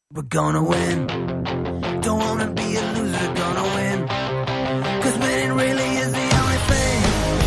We're gonna win. Don't wanna be a loser, gonna win. 'Cause winning really is the only thing.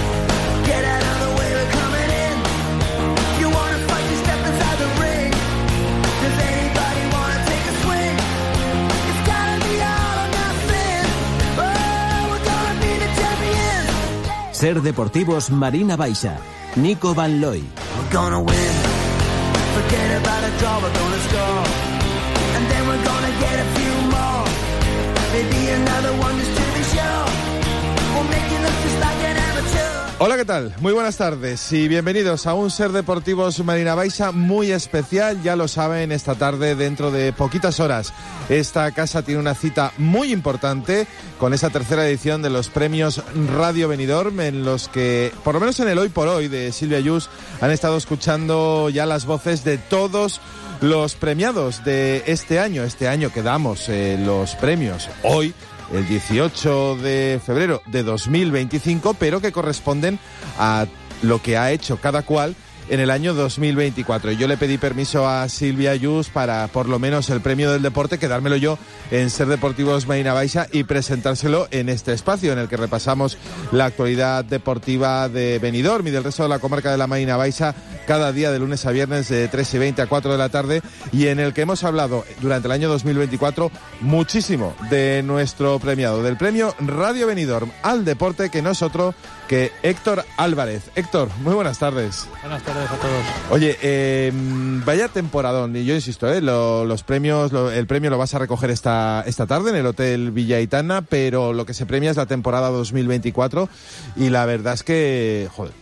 Get out of the way, we're coming in. If you wanna fight, you step inside the ring. Does anybody wanna take a swing? It's gotta be all or nothing. Oh, we're gonna be the champions. Ser Deportivos Marina Baixa, Nico Van Looy. We're gonna win. Forget about a draw, we're gonna score. And then we're gonna get a few more. Maybe another one just to be sure. We'll make you look just like an amateur. Hola, ¿qué tal? Muy buenas tardes y bienvenidos a un Ser Deportivos Marina Baixa muy especial. Ya lo saben, esta tarde, dentro de poquitas horas, esta casa tiene una cita muy importante con esa tercera edición de los premios Radio Benidorm, en los que, por lo menos en el Hoy por Hoy de Silvia Ayús, han estado escuchando ya las voces de todos los premiados de este año que damos los premios hoy, el 18 de febrero de 2025, pero que corresponden a lo que ha hecho cada cual en el año 2024. Yo le pedí permiso a Silvia Ayús para, por lo menos, el premio del deporte, quedármelo yo en Ser Deportivos Marina Baixa y presentárselo en este espacio en el que repasamos la actualidad deportiva de Benidorm y del resto de la comarca de la Marina Baixa cada día de lunes a viernes de 3:20 a 4 de la tarde, y en el que hemos hablado durante el año 2024 muchísimo de nuestro premiado, del premio Radio Benidorm al deporte, que no es otro que Héctor Álvarez. Héctor, muy buenas tardes. Buenas tardes a todos. Oye, vaya temporadón, y yo insisto, los premios, el premio lo vas a recoger esta tarde en el Hotel Villa Aitana, pero lo que se premia es la temporada 2024, y la verdad es que, joder,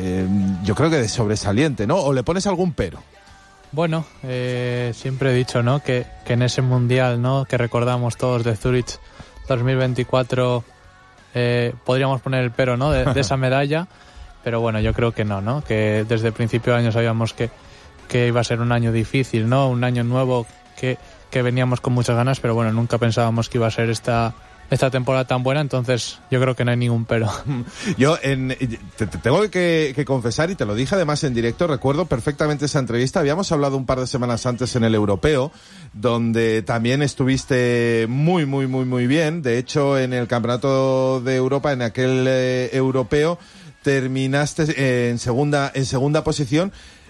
yo creo que de sobresaliente, ¿no? ¿O le pones algún pero? Bueno, siempre he dicho, ¿no?, que en ese mundial, ¿no?, que recordamos todos de Zurich 2024, podríamos poner el pero, ¿no?, de esa medalla, pero bueno, yo creo que no, que desde el principio del año sabíamos que iba a ser un año difícil, ¿no?, un año nuevo que veníamos con muchas ganas, pero bueno, nunca pensábamos que iba a ser esta temporada tan buena, entonces yo creo que no hay ningún pero. Yo te tengo que confesar, y te lo dije además en directo, recuerdo perfectamente esa entrevista. Habíamos hablado un par de semanas antes en el Europeo, donde también estuviste muy, muy, muy, muy bien. De hecho, en el Campeonato de Europa, en aquel Europeo, terminaste en segunda posición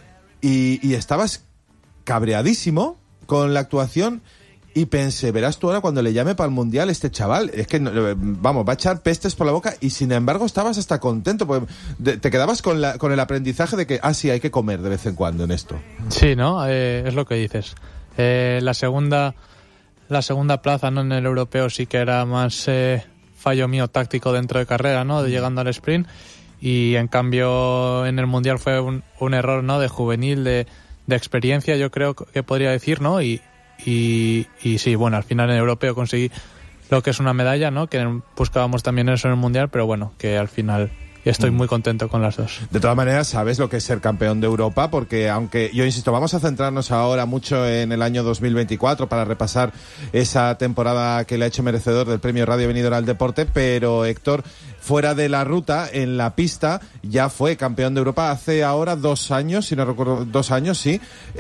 y estabas cabreadísimo con la actuación. Y pensé, verás tú ahora cuando le llame para el Mundial este chaval, es que, vamos, va a echar pestes por la boca, y sin embargo estabas hasta contento, porque te quedabas con el aprendizaje de que, sí, hay que comer de vez en cuando en esto. Sí, ¿no? Es lo que dices. La segunda plaza, ¿no?, en el Europeo sí que era más fallo mío táctico dentro de carrera, ¿no?, de llegando al sprint, y en cambio en el Mundial fue un error, ¿no?, de juvenil, de experiencia, yo creo que podría decir, ¿no? Y sí, bueno, al final en el Europeo conseguí lo que es una medalla, ¿no?, que buscábamos también eso en el Mundial, pero bueno, que al final estoy muy contento con las dos. De todas maneras, sabes lo que es ser campeón de Europa, porque aunque, yo insisto, vamos a centrarnos ahora mucho en el año 2024 para repasar esa temporada que le ha hecho merecedor del premio Radio Benidorm al deporte, pero Héctor, fuera de la ruta, en la pista, ya fue campeón de Europa hace ahora 2 años, si no recuerdo, 2 años, sí,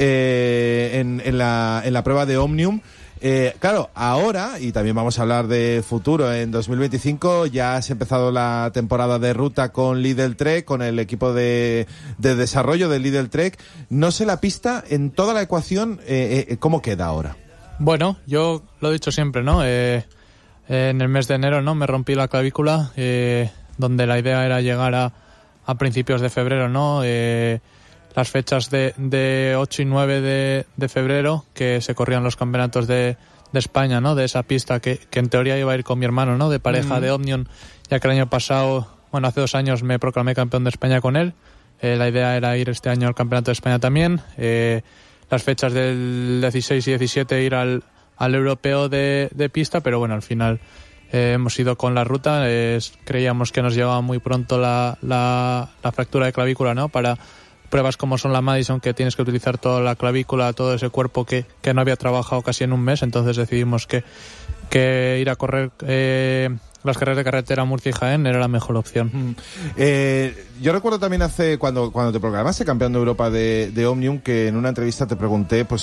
en la prueba de Omnium. Claro, ahora, y también vamos a hablar de futuro, en 2025 ya has empezado la temporada de ruta con Lidl Trek, con el equipo de desarrollo de Lidl Trek. No sé la pista, en toda la ecuación, ¿cómo queda ahora? Bueno, yo lo he dicho siempre, ¿no? En el mes de enero, ¿no?, me rompí la clavícula, donde la idea era llegar a principios de febrero, ¿no? Las fechas de 8 y 9 de febrero, que se corrían los campeonatos de España, ¿no?, de esa pista que en teoría iba a ir con mi hermano, ¿no?, de pareja de Omnium, ya que el año pasado, bueno, hace 2 años me proclamé campeón de España con él. La idea era ir este año al Campeonato de España también. Las fechas del 16 y 17 ir al Europeo de pista, pero bueno, al final hemos ido con la ruta. Creíamos que nos llevaba muy pronto la fractura de clavícula, ¿no?, para pruebas como son la Madison, que tienes que utilizar toda la clavícula, todo ese cuerpo que no había trabajado casi en un mes. Entonces decidimos que ir a correr las carreras de carretera Murcia y Jaén era la mejor opción. Yo recuerdo también cuando te proclamaste campeón de Europa de Omnium, que en una entrevista te pregunté, pues